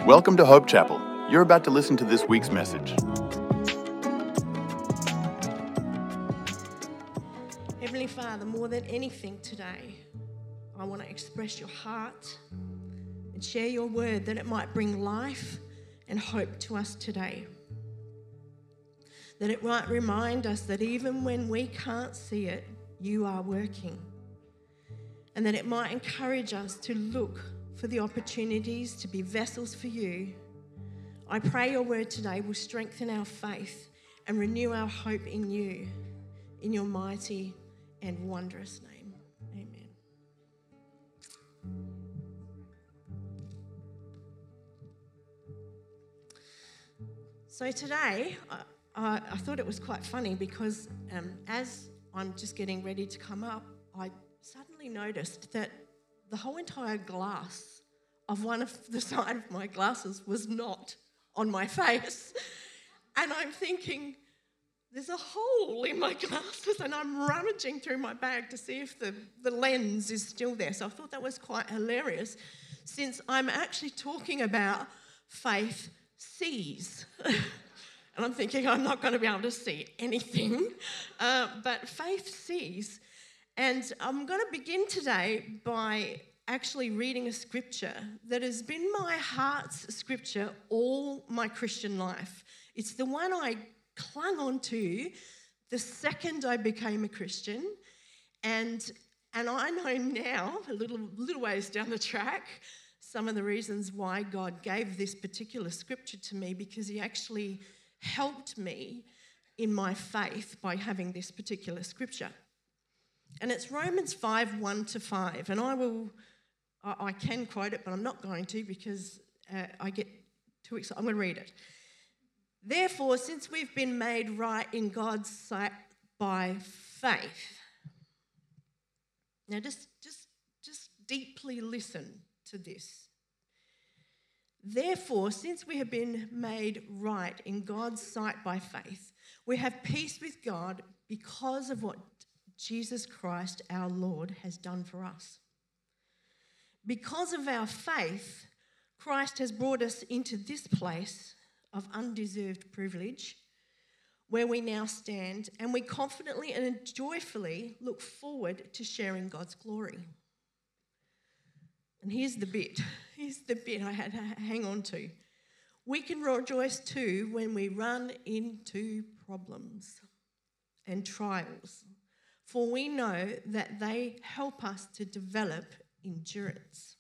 Welcome to Hope Chapel. You're about to listen to this week's message. Heavenly Father, more than anything today, I want to express your heart and share your word that it might bring life and hope to us today. That it might remind us that even when we can't see it, you are working. And that it might encourage us to look for the opportunities to be vessels for you. I pray your word today will strengthen our faith and renew our hope in you, in your mighty and wondrous name. Amen. So today, I thought it was quite funny because as I'm just getting ready to come up, I suddenly noticed that the whole entire glass of one of the side of my glasses was not on my face. And I'm thinking, there's a hole in my glasses, and I'm rummaging through my bag to see if the lens is still there. So I thought that was quite hilarious, since I'm actually talking about faith sees. And I'm thinking I'm not going to be able to see anything, but faith sees. And I'm going to begin today by actually reading a scripture that has been my heart's scripture all my Christian life. It's the one I clung on to the second I became a Christian. And I know now, a little ways down the track, some of the reasons why God gave this particular scripture to me, because he actually helped me in my faith by having this particular scripture. And it's Romans 5, 1-5. And I can quote it, but I'm not going to because I get too excited. I'm going to read it. Therefore, since we've been made right in God's sight by faith. Now, just deeply listen to this. Therefore, since we have been made right in God's sight by faith, we have peace with God because of what Jesus Christ, our Lord, has done for us. Because of our faith, Christ has brought us into this place of undeserved privilege where we now stand, and we confidently and joyfully look forward to sharing God's glory. And here's the bit I had to hang on to. We can rejoice too when we run into problems and trials, for we know that they help us to develop endurance.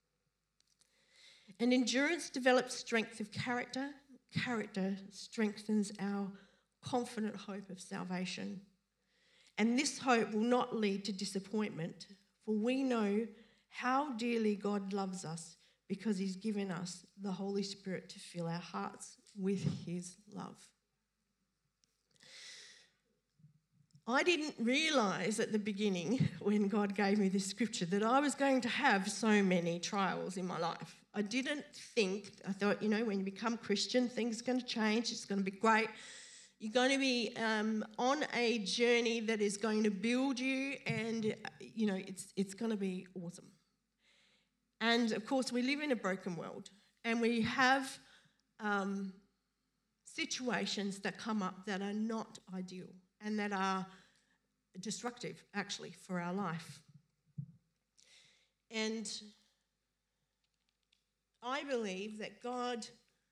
And endurance develops strength of character. Character strengthens our confident hope of salvation. And this hope will not lead to disappointment, for we know how dearly God loves us because he's given us the Holy Spirit to fill our hearts with his love. I didn't realise at the beginning when God gave me this scripture that I was going to have so many trials in my life. I thought, when you become Christian, things are going to change, it's going to be great. You're going to be on a journey that is going to build you, and, it's going to be awesome. And, of course, we live in a broken world, and we have situations that come up that are not ideal and that are destructive, actually, for our life. And I believe that God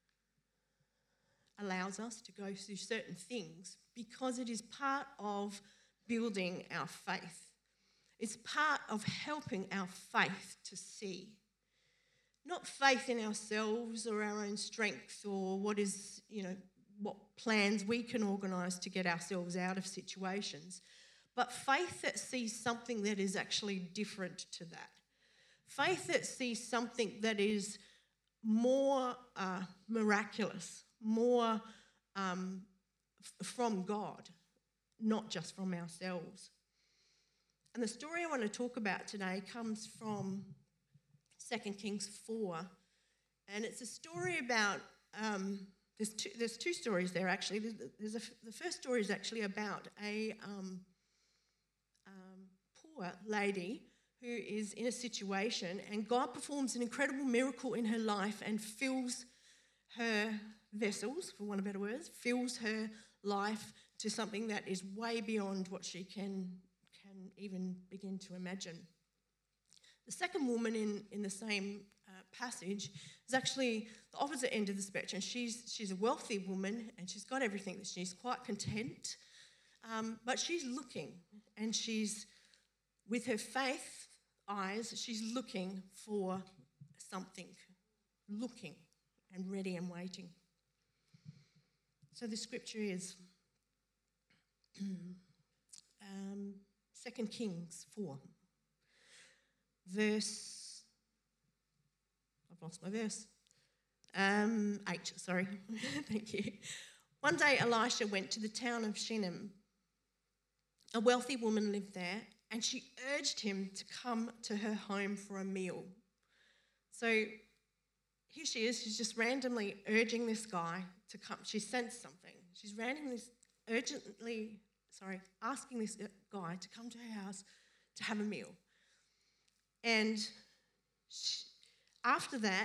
allows us to go through certain things because it is part of building our faith. It's part of helping our faith to see. Not faith in ourselves or our own strength or what plans we can organise to get ourselves out of situations, but faith that sees something that is actually different to that. Faith that sees something that is more miraculous, more from God, not just from ourselves. And the story I want to talk about today comes from 2 Kings 4, and it's a story about, there's two stories there actually. The first story is actually about a poor lady who is in a situation, and God performs an incredible miracle in her life and fills her vessels, for want of better words, fills her life to something that is way beyond what she can even begin to imagine. The second woman in the same passage is actually the opposite end of the spectrum. She's a wealthy woman and she's got everything that she's quite content, but she's looking, and she's, with her faith eyes, she's looking for something, looking and ready and waiting. So the scripture is 2 Kings 4. I've lost my verse. 8, sorry. Thank you. One day Elisha went to the town of Shunem. A wealthy woman lived there, and she urged him to come to her home for a meal. So here she is, she's just randomly urging this guy to come. She sensed something. She's asking this guy to come to her house to have a meal. And after that,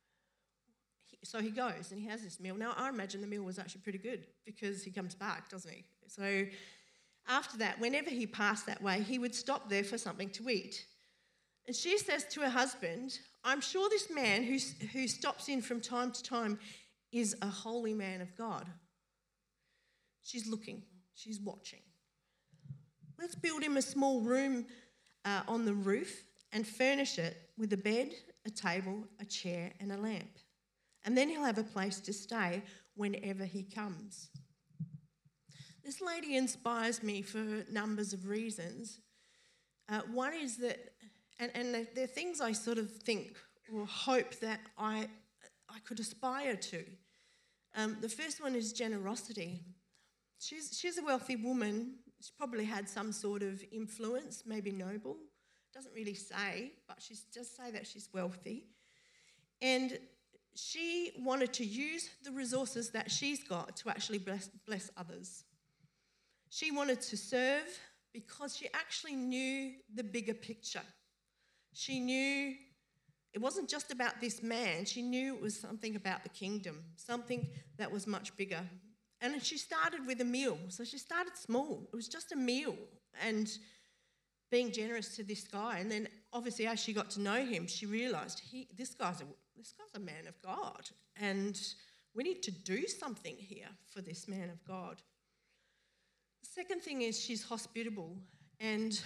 he goes and he has this meal. Now, I imagine the meal was actually pretty good because he comes back, doesn't he? So after that, whenever he passed that way, he would stop there for something to eat. And she says to her husband, I'm sure this man who stops in from time to time is a holy man of God. She's looking, she's watching. Let's build him a small room on the roof and furnish it with a bed, a table, a chair, and a lamp. And then he'll have a place to stay whenever he comes. This lady inspires me for numbers of reasons. One is that, and there are things I sort of think or hope that I could aspire to. The first one is generosity. She's a wealthy woman. She probably had some sort of influence, maybe noble. Doesn't really say, but she does say that she's wealthy. And she wanted to use the resources that she's got to actually bless others. She wanted to serve because she actually knew the bigger picture. She knew it wasn't just about this man. She knew it was something about the kingdom, something that was much bigger. And she started with a meal. So she started small. It was just a meal and being generous to this guy. And then obviously as she got to know him, she realised this guy's a man of God. And we need to do something here for this man of God. The second thing is she's hospitable. And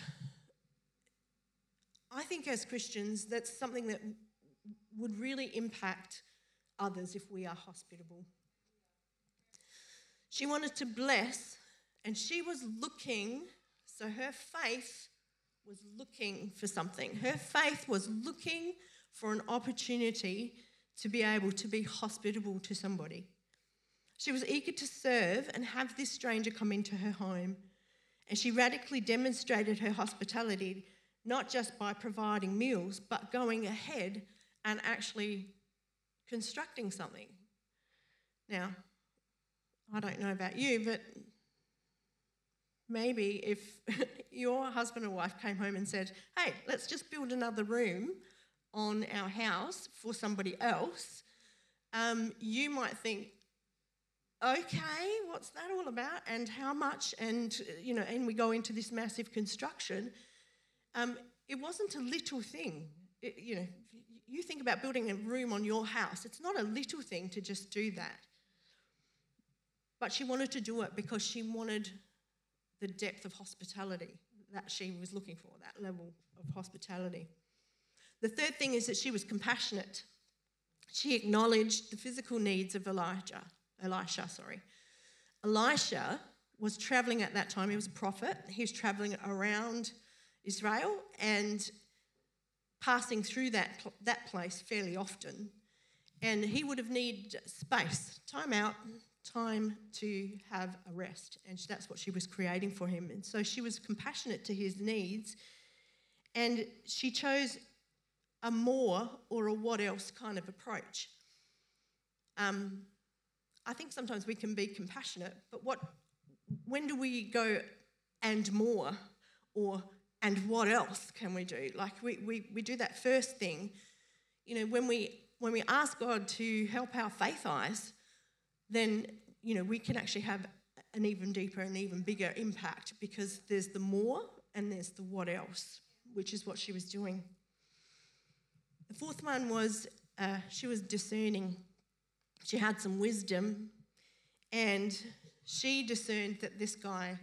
I think as Christians, that's something that would really impact others if we are hospitable. She wanted to bless, and she was looking, so her faith was looking for something. Her faith was looking for an opportunity to be able to be hospitable to somebody. She was eager to serve and have this stranger come into her home, and she radically demonstrated her hospitality, not just by providing meals, but going ahead and actually constructing something. Now, I don't know about you, but maybe if your husband or wife came home and said, hey, let's just build another room on our house for somebody else, you might think, okay, what's that all about and how much? And, and we go into this massive construction. It wasn't a little thing. You think about building a room on your house. It's not a little thing to just do that. But she wanted to do it because she wanted the depth of hospitality that she was looking for, that level of hospitality. The third thing is that she was compassionate. She acknowledged the physical needs of Elisha. Elisha was travelling at that time. He was a prophet. He was travelling around Israel and passing through that place fairly often. And he would have needed space, time out, time to have a rest. And that's what she was creating for him. And so she was compassionate to his needs. And she chose a more or a what else kind of approach. I think sometimes we can be compassionate, but when do we go and more or and what else can we do? Like we do that first thing. You know, when we ask God to help our faith eyes, then, you know, we can actually have an even deeper and even bigger impact, because there's the more and there's the what else, which is what she was doing. The fourth one was she was discerning. She had some wisdom, and she discerned that this guy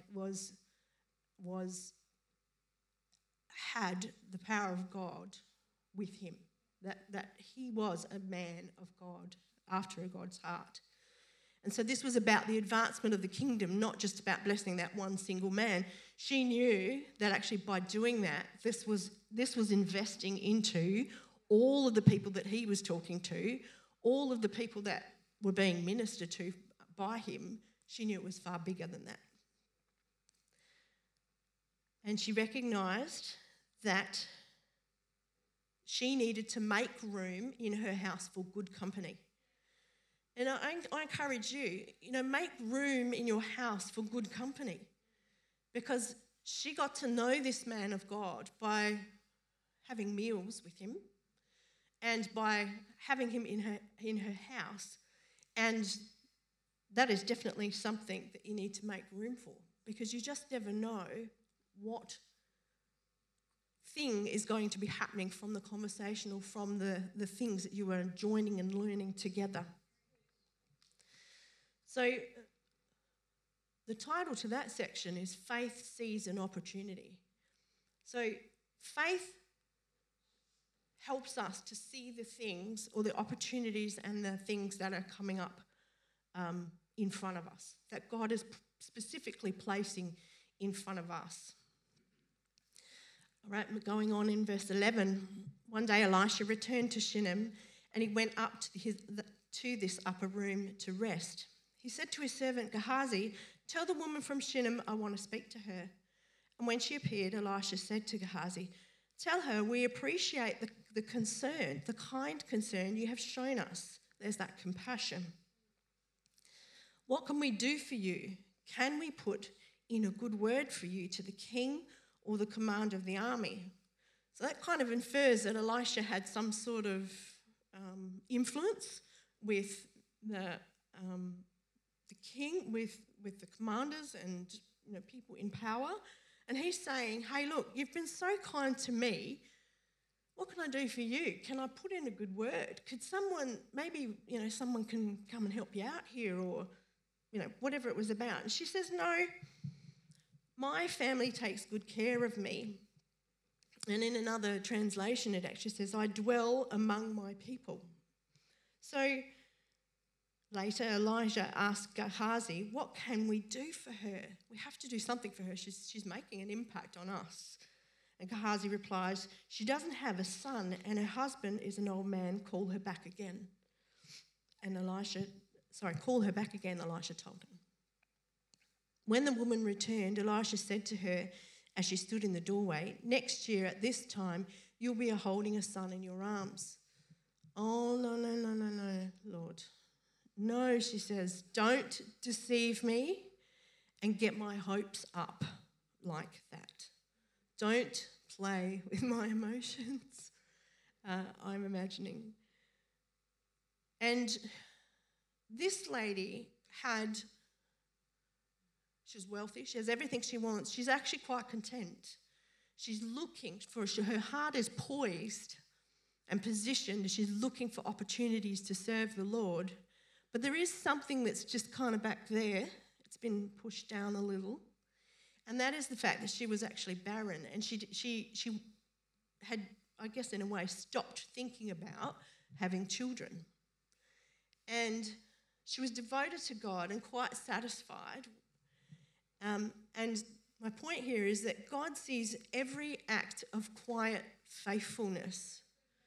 had the power of God with him, that he was a man of God, after God's heart. And so this was about the advancement of the kingdom, not just about blessing that one single man. She knew that actually by doing that, this was investing into all of the people that he was talking to, all of the people that were being ministered to by him. She knew it was far bigger than that. And she recognised that she needed to make room in her house for good company. And I encourage you, make room in your house for good company, because she got to know this man of God by having meals with him and by having him in her house. And that is definitely something that you need to make room for, because you just never know what thing is going to be happening from the conversation or from the things that you are joining and learning together. So the title to that section is Faith Sees an Opportunity. So faith helps us to see the things or the opportunities and the things that are coming up in front of us, that God is specifically placing in front of us. All right, we're going on in verse 11. One day Elisha returned to Shunem, and he went up to this upper room to rest. He said to his servant Gehazi, "Tell the woman from Shunem I want to speak to her." And when she appeared, Elisha said to Gehazi, "Tell her we appreciate the concern, the kind concern you have shown us." There's that compassion. "What can we do for you? Can we put in a good word for you to the king or the commander of the army?" So that kind of infers that Elisha had some sort of influence with the king, with the commanders and people in power. And he's saying, "Hey, look, you've been so kind to me. What can I do for you? Can I put in a good word? Could someone, maybe, someone can come and help you out here," or, whatever it was about. And she says, "No, my family takes good care of me." And in another translation, it actually says, "I dwell among my people." So later, Elijah asked Gehazi, "What can we do for her? We have to do something for her. She's making an impact on us." And Gehazi replies, "She doesn't have a son, and her husband is an old man. Call her back again." And call her back again, Elisha told him. When the woman returned, Elisha said to her as she stood in the doorway, "Next year at this time, you'll be holding a son in your arms." "Oh, no, Lord. No," she says, "don't deceive me and get my hopes up like that. Don't play with my emotions," I'm imagining. And this lady she's wealthy, she has everything she wants. She's actually quite content. She's looking her heart is poised and positioned. She's looking for opportunities to serve the Lord. But there is something that's just kind of back there. It's been pushed down a little. And that is the fact that she was actually barren. And she had, I guess in a way, stopped thinking about having children. And she was devoted to God and quite satisfied. And my point here is that God sees every act of quiet faithfulness.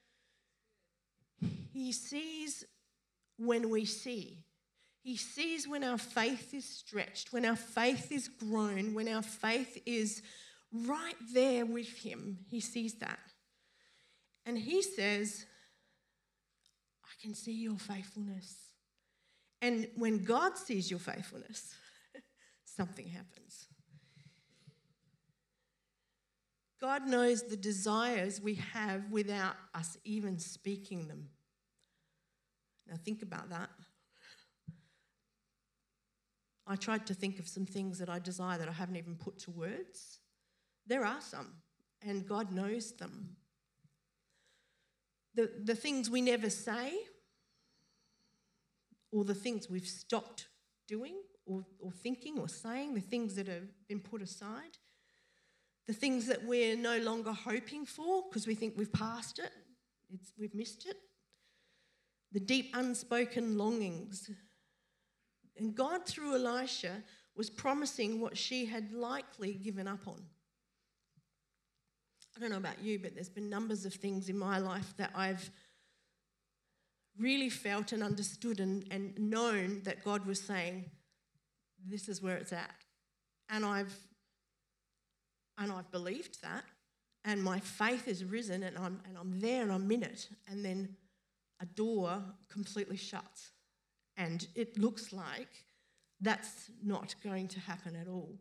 He sees when we see. He sees when our faith is stretched, when our faith is grown, when our faith is right there with him. He sees that. And he says, "I can see your faithfulness." And when God sees your faithfulness, something happens. God knows the desires we have without us even speaking them. Now think about that. I tried to think of some things that I desire that I haven't even put to words. There are some, and God knows them. The things we never say, or the things we've stopped doing or thinking or saying, the things that have been put aside, the things that we're no longer hoping for because we think we've passed it, we've missed it, the deep unspoken longings. And God, through Elisha, was promising what she had likely given up on. I don't know about you, but there's been numbers of things in my life that I've really felt and understood and known that God was saying, this is where it's at. And I've believed that, and my faith has risen, and I'm there and I'm in it, and then a door completely shuts. And it looks like that's not going to happen at all.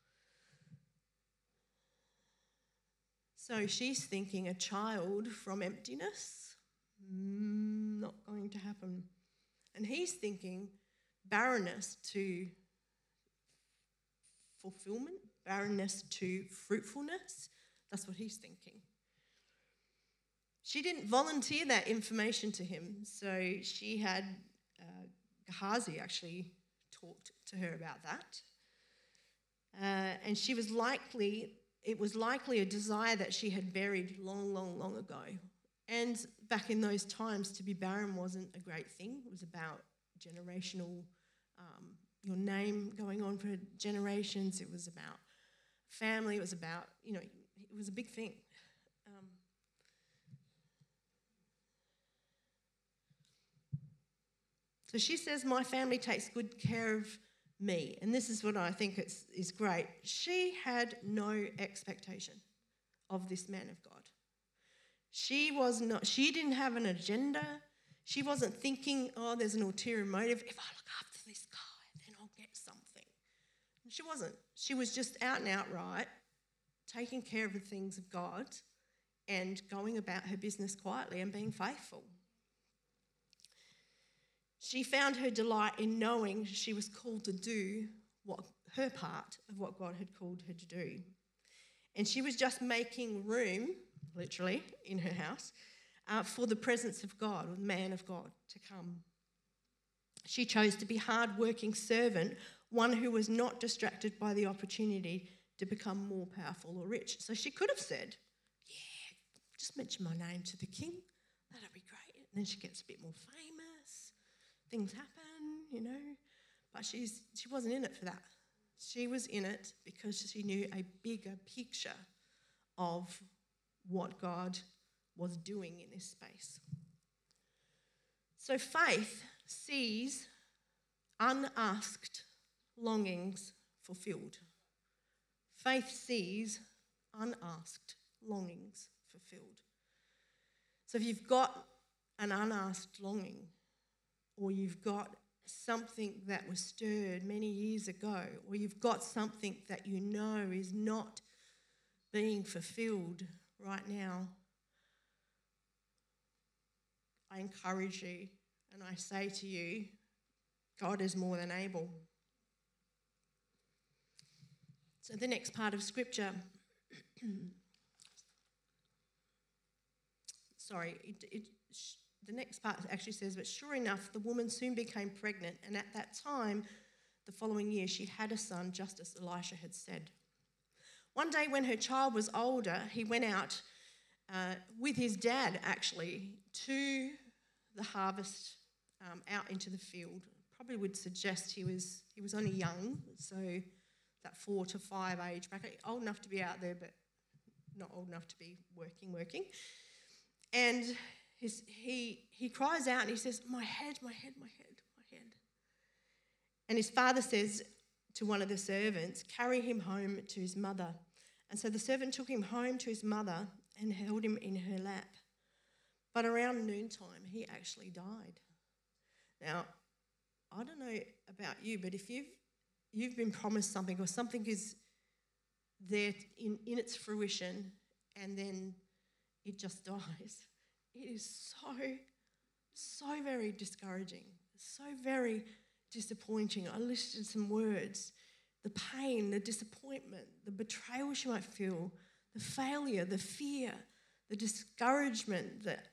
So she's thinking a child from emptiness, not going to happen. And he's thinking barrenness to fulfillment, barrenness to fruitfulness. That's what he's thinking. She didn't volunteer that information to him, so she had Gehazi actually talked to her about that. And it was likely a desire that she had buried long ago. And back in those times, to be barren wasn't a great thing. It was about generational, your name going on for generations. It was about family. It was about, it was a big thing. So she says, my family takes good care of me. And this is what I think is great. She had no expectation of this man of God. She didn't have an agenda. She wasn't thinking, there's an ulterior motive. If I look after this guy, then I'll get something. She wasn't. She was just out and outright taking care of the things of God and going about her business quietly and being faithful. She found her delight in knowing she was called to do her part of what God had called her to do. And she was just making room, literally, in her house, for the presence of God, or the man of God, to come. She chose to be a hard-working servant, one who was not distracted by the opportunity to become more powerful or rich. So she could have said, just mention my name to the king. That'd be great. And then she gets a bit more famous. Things happen, But she wasn't in it for that. She was in it because she knew a bigger picture of what God was doing in this space. So faith sees unasked longings fulfilled. Faith sees unasked longings fulfilled. So if you've got an unasked longing, or you've got something that was stirred many years ago, or you've got something that you know is not being fulfilled right now, I encourage you and I say to you, God is more than able. So the next part of Scripture, the next part actually says, but sure enough, the woman soon became pregnant, and at that time, the following year, she had a son, just as Elisha had said. One day when her child was older, he went out with his dad, actually, to the harvest, out into the field. Probably would suggest he was only young, so that 4 to 5 age bracket, old enough to be out there, but not old enough to be working. And he cries out and he says, my head. And his father says to one of the servants, carry him home to his mother. And so the servant took him home to his mother and held him in her lap. But around noontime, he actually died. Now, I don't know about you, but if you've been promised something, or something is there in its fruition, and then it just dies. It is so very discouraging, so very disappointing. I listed some words: the pain, the disappointment, the betrayal she might feel, the failure, the fear, the discouragement,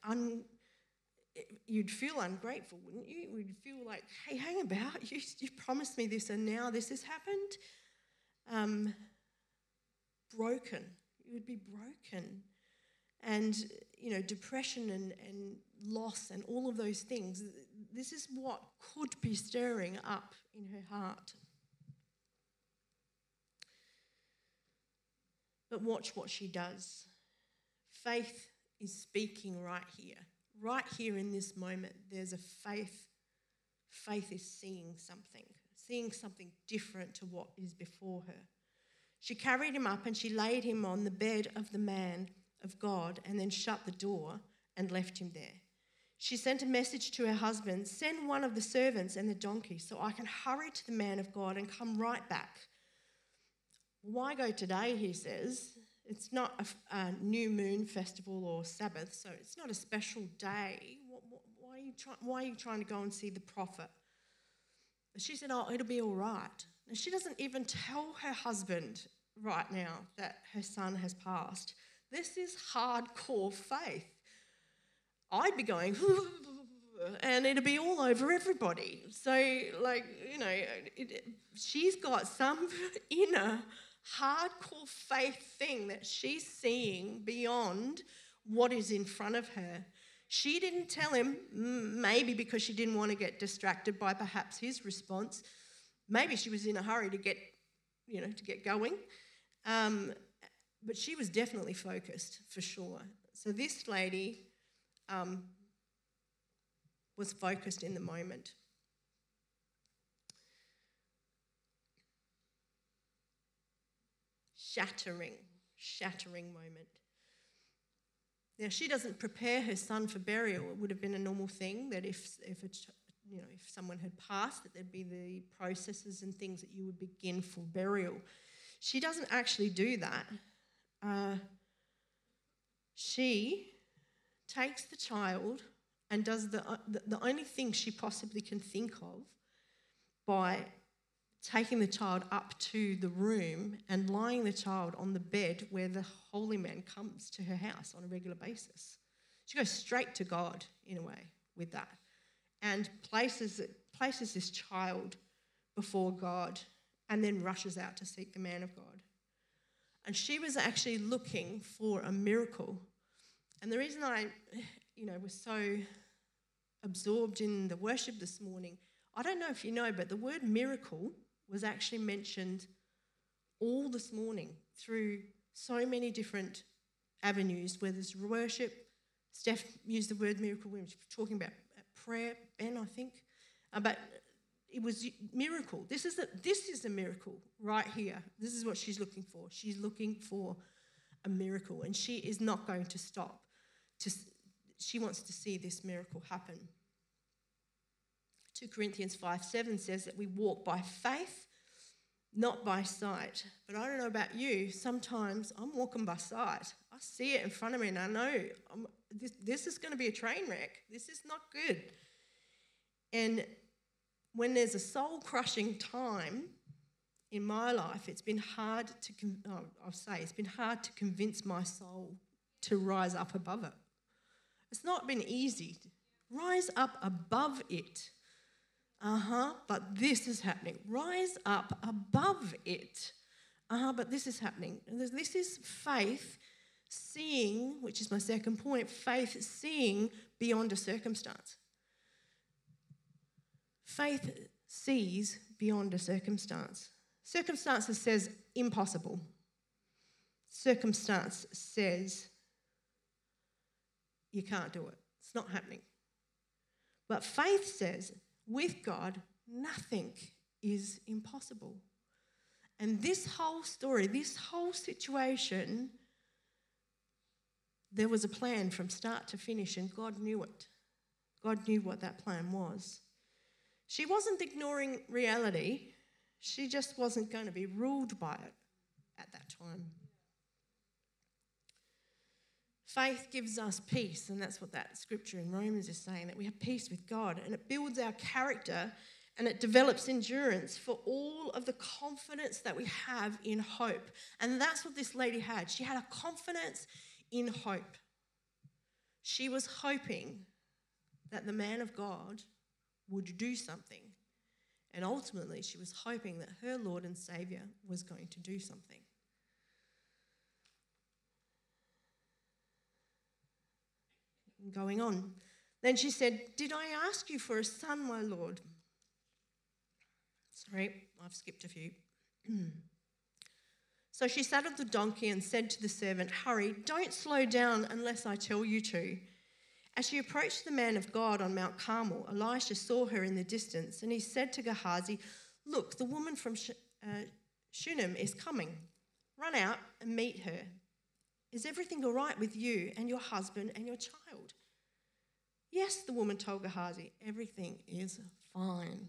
you'd feel ungrateful, wouldn't you? You'd feel like, hey, hang about, you promised me this and now this has happened. Broken. You would be broken. And, depression and loss and all of those things, this is what could be stirring up in her heart. But watch what she does. Faith is speaking right here. Right here in this moment, there's a faith. Faith is seeing something different to what is before her. She carried him up and she laid him on the bed of the man of God and then shut the door and left him there. She sent a message to her husband, send one of the servants and the donkey so I can hurry to the man of God and come right back. Why go today, he says. It's not a new moon festival or Sabbath, so it's not a special day. Why are you trying to go and see the prophet? She said, it'll be all right. And she doesn't even tell her husband right now that her son has passed. This is hardcore faith. I'd be going, and it'll be all over everybody. So, she's got some inner hardcore faith thing that she's seeing beyond what is in front of her. She didn't tell him, maybe because she didn't want to get distracted by perhaps his response. Maybe she was in a hurry to get going. But she was definitely focused, for sure. So this lady was focused in the moment. Shattering moment. Now, she doesn't prepare her son for burial. It would have been a normal thing that if someone had passed, that there'd be the processes and things that you would begin for burial. She doesn't actually do that. She takes the child and does the only thing she possibly can think of by taking the child up to the room and lying the child on the bed where the holy man comes to her house on a regular basis. She goes straight to God, in a way, with that, and places this child before God and then rushes out to seek the man of God. And she was actually looking for a miracle. And the reason I, was so absorbed in the worship this morning, I don't know if you know, but the word miracle was actually mentioned all this morning through so many different avenues where there's worship. Steph used the word miracle when she was talking about prayer, Ben, I think. But it was miracle. This is a miracle right here. This is what she's looking for. She's looking for a miracle, and she is not going to stop. She wants to see this miracle happen. 2 Corinthians 5:7 says that we walk by faith, not by sight. But I don't know about you, sometimes I'm walking by sight. I see it in front of me and I know this is going to be a train wreck. This is not good. And when there's a soul-crushing time in my life, it's been hard to convince my soul to rise up above it. It's not been easy. Rise up above it. But this is happening. Rise up above it. But this is happening. This is faith seeing, which is my second point, faith seeing beyond a circumstance. Faith sees beyond a circumstance. Circumstances says impossible. Circumstance says you can't do it. It's not happening. But faith says with God, nothing is impossible. And this whole story, this whole situation, there was a plan from start to finish, and God knew it. God knew what that plan was. She wasn't ignoring reality. She just wasn't going to be ruled by it at that time. Faith gives us peace, and that's what that scripture in Romans is saying, that we have peace with God, and it builds our character and it develops endurance for all of the confidence that we have in hope. And that's what this lady had. She had a confidence in hope. She was hoping that the man of God would do something. And ultimately, she was hoping that her Lord and Saviour was going to do something. Going on. Then she said, "Did I ask you for a son, my Lord?" Sorry, I've skipped a few. So she saddled the donkey and said to the servant, "Hurry, don't slow down unless I tell you to." As she approached the man of God on Mount Carmel, Elisha saw her in the distance, and he said to Gehazi, "Look, the woman from Shunem is coming. Run out and meet her. Is everything all right with you and your husband and your child?" "Yes," the woman told Gehazi, "everything is fine."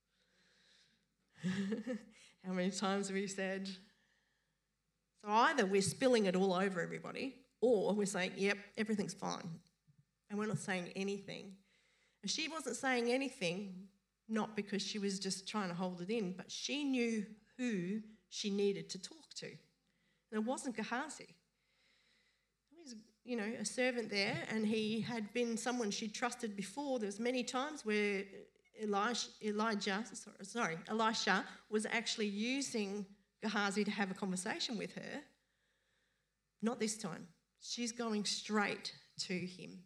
How many times have we said? So either we're spilling it all over everybody, or we're saying, "Yep, everything's fine." And we're not saying anything. And she wasn't saying anything, not because she was just trying to hold it in, but she knew who she needed to talk to. And it wasn't Gehazi. He was, a servant there, and he had been someone she trusted before. There's many times where Elisha was actually using Gehazi to have a conversation with her. Not this time. She's going straight to him.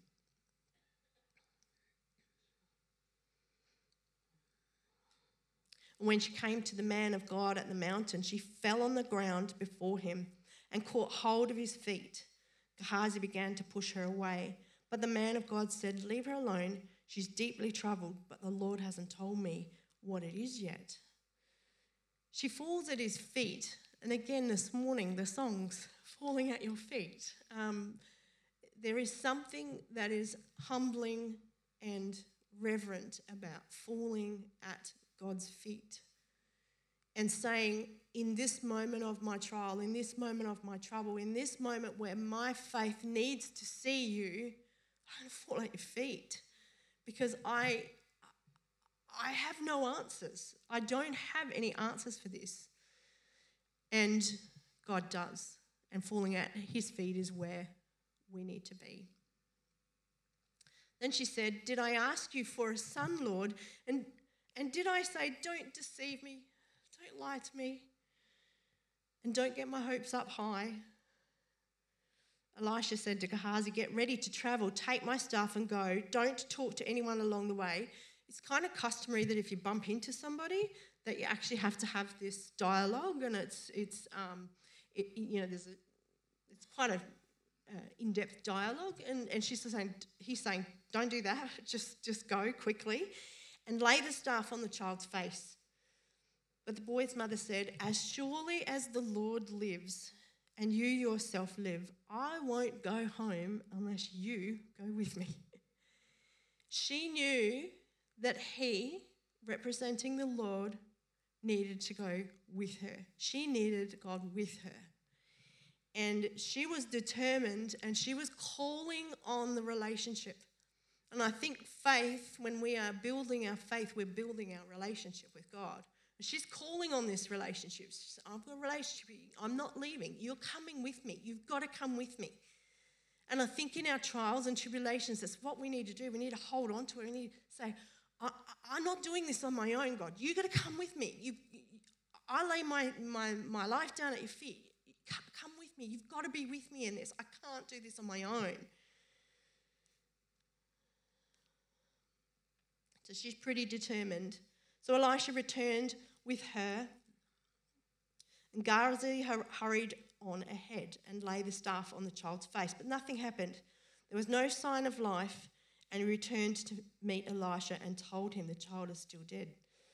When she came to the man of God at the mountain, she fell on the ground before him and caught hold of his feet. Gehazi began to push her away, but the man of God said, "Leave her alone. She's deeply troubled, but the Lord hasn't told me what it is yet." She falls at his feet, and again this morning, the song's falling at your feet. There is something that is humbling and reverent about falling at God's feet and saying, in this moment of my trial, in this moment of my trouble, in this moment where my faith needs to see you, I'm going to fall at your feet because I have no answers. I don't have any answers for this. And God does. And falling at his feet is where we need to be. Then she said, "Did I ask you for a son, Lord? And did I say, don't deceive me, don't lie to me, and don't get my hopes up high?" Elisha said to Gehazi, "Get ready to travel, take my stuff and go. Don't talk to anyone along the way." It's kind of customary that if you bump into somebody, that you actually have to have this dialogue, and it's quite a in-depth dialogue. And he's saying, "Don't do that. Just go quickly and lay the staff on the child's face." But the boy's mother said, "As surely as the Lord lives and you yourself live, I won't go home unless you go with me." She knew that he, representing the Lord, needed to go with her. She needed God with her. And she was determined, and she was calling on the relationship. And I think faith, when we are building our faith, we're building our relationship with God. And she's calling on this relationship. She says, "I've got a relationship with you. I'm not leaving. You're coming with me. You've got to come with me." And I think in our trials and tribulations, that's what we need to do. We need to hold on to it. We need to say, I'm not doing this on my own, God. You've got to come with me. I lay my life down at your feet. Come with me. You've got to be with me in this. I can't do this on my own. So she's pretty determined. So Elisha returned with her, and Gehazi hurried on ahead and lay the staff on the child's face. But nothing happened. There was no sign of life, and he returned to meet Elisha and told him the child is still dead.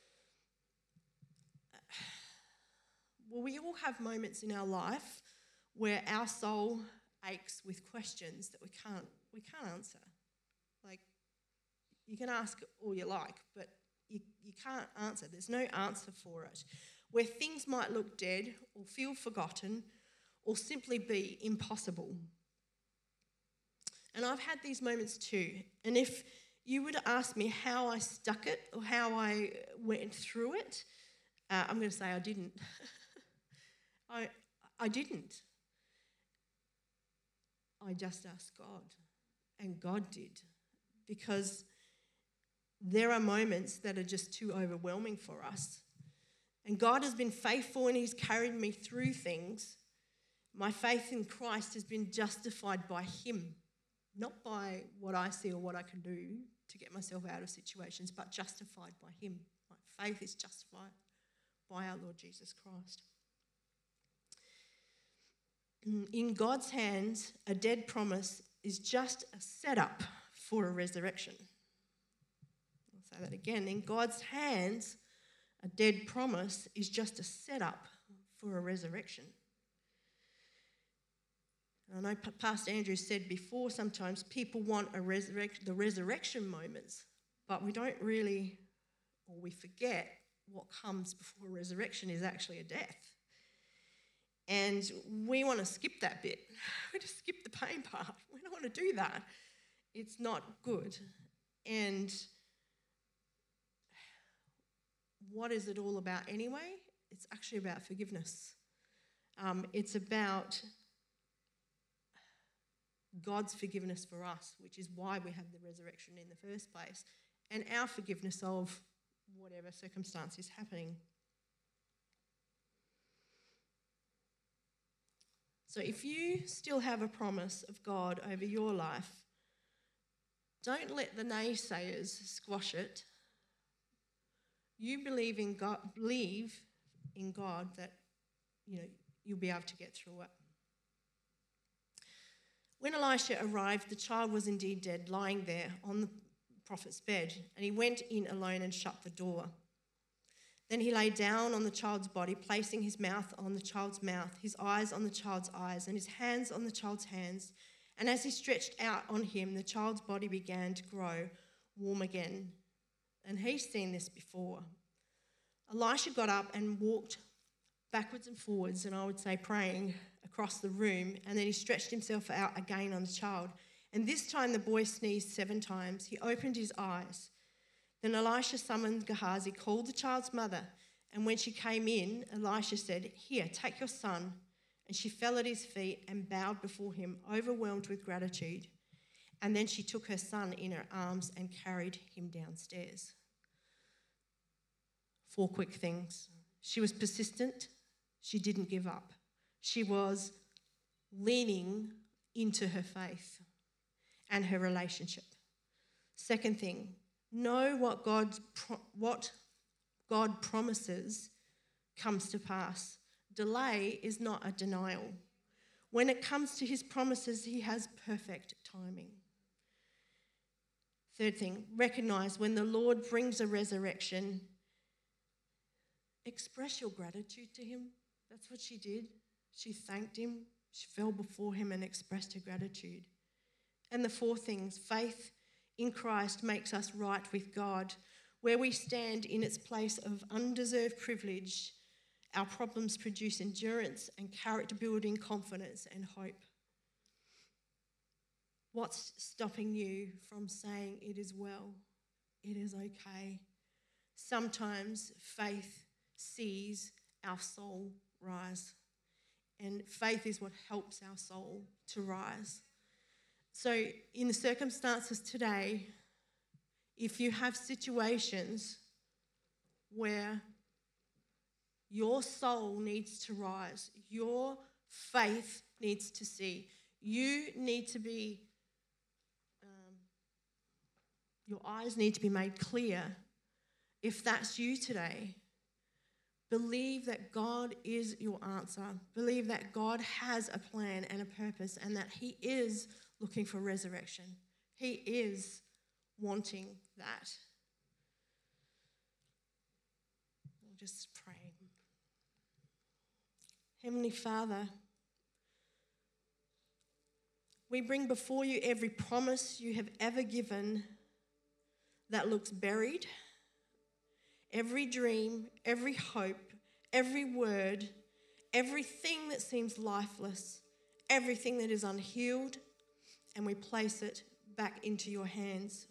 Well, we all have moments in our life where our soul aches with questions that we can't answer. Like, you can ask all you like, but you can't answer. There's no answer for it. Where things might look dead or feel forgotten or simply be impossible. And I've had these moments too. And if you were to ask me how I stuck it or how I went through it, I'm going to say I didn't. I didn't. I just asked God, and God did, because there are moments that are just too overwhelming for us. And God has been faithful, and He's carried me through things. My faith in Christ has been justified by Him, not by what I see or what I can do to get myself out of situations, but justified by Him. My faith is justified by our Lord Jesus Christ. In God's hands, a dead promise is just a setup for a resurrection. I'll say that again. In God's hands, a dead promise is just a setup for a resurrection. I know Pastor Andrew said before, sometimes people want the resurrection moments, but we don't really, or we forget what comes before resurrection is actually a death. And we want to skip that bit. We just skip the pain part. We don't want to do that. It's not good. And what is it all about anyway? It's actually about forgiveness. It's about God's forgiveness for us, which is why we have the resurrection in the first place, and our forgiveness of whatever circumstance is happening. So if you still have a promise of God over your life, don't let the naysayers squash it. You believe in God that you'll be able to get through it. When Elisha arrived, the child was indeed dead, lying there on the prophet's bed, and he went in alone and shut the door. Then he lay down on the child's body, placing his mouth on the child's mouth, his eyes on the child's eyes, and his hands on the child's hands. And as he stretched out on him, the child's body began to grow warm again. And he's seen this before. Elisha got up and walked backwards and forwards, and I would say praying across the room, and then he stretched himself out again on the child. And this time the boy sneezed 7 times. He opened his eyes. Then Elisha summoned Gehazi, called the child's mother, and when she came in, Elisha said, "Here, take your son." And she fell at his feet and bowed before him, overwhelmed with gratitude. And then she took her son in her arms and carried him downstairs. 4 quick things. She was persistent. She didn't give up. She was leaning into her faith and her relationship. Second thing, know what God promises comes to pass. Delay is not a denial. When it comes to His promises, He has perfect timing. Third thing, recognize when the Lord brings a resurrection, express your gratitude to Him. That's what she did. She thanked Him. She fell before Him and expressed her gratitude. And the 4 things, faith in Christ makes us right with God. Where we stand in its place of undeserved privilege, our problems produce endurance and character-building confidence and hope. What's stopping you from saying it is well? It is okay. Sometimes faith sees our soul rise, and faith is what helps our soul to rise. So in the circumstances today, if you have situations where your soul needs to rise, your faith needs to see, you need to be, your eyes need to be made clear. If that's you today, believe that God is your answer. Believe that God has a plan and a purpose, and that He is looking for resurrection. He is wanting that. We'll just pray. Heavenly Father, we bring before you every promise you have ever given that looks buried, every dream, every hope, every word, everything that seems lifeless, everything that is unhealed, and we place it back into your hands.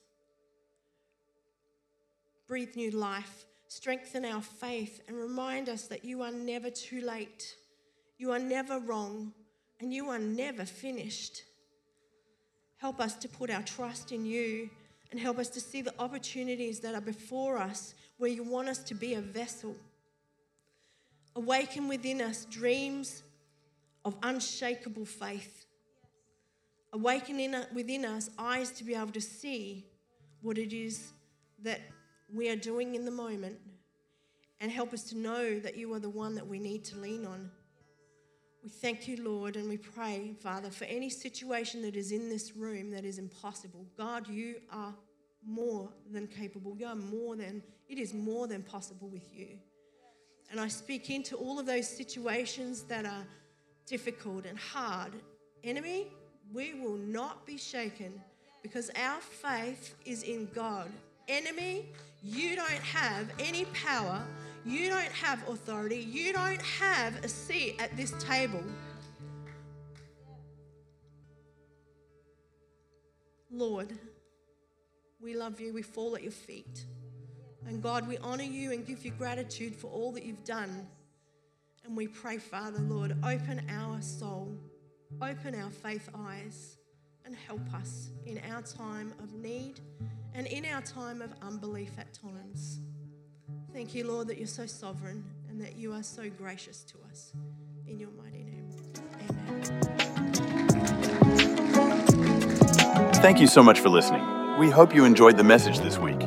Breathe new life, strengthen our faith, and remind us that you are never too late, you are never wrong, and you are never finished. Help us to put our trust in you and help us to see the opportunities that are before us where you want us to be a vessel. Awaken within us dreams of unshakable faith. Awaken within us eyes to be able to see what it is that we are doing in the moment, and help us to know that you are the one that we need to lean on. We thank you, Lord, and we pray, Father, for any situation that is in this room that is impossible. God, you are more than capable. It is more than possible with you. And I speak into all of those situations that are difficult and hard. Enemy, we will not be shaken because our faith is in God. Enemy, you don't have any power. You don't have authority. You don't have a seat at this table. Lord, we love you. We fall at your feet. And God, we honor you and give you gratitude for all that you've done. And we pray, Father, Lord, open our soul, open our faith eyes, and help us in our time of need and in our time of unbelief at times. Thank you, Lord, that you're so sovereign and that you are so gracious to us. In your mighty name, amen. Thank you so much for listening. We hope you enjoyed the message this week.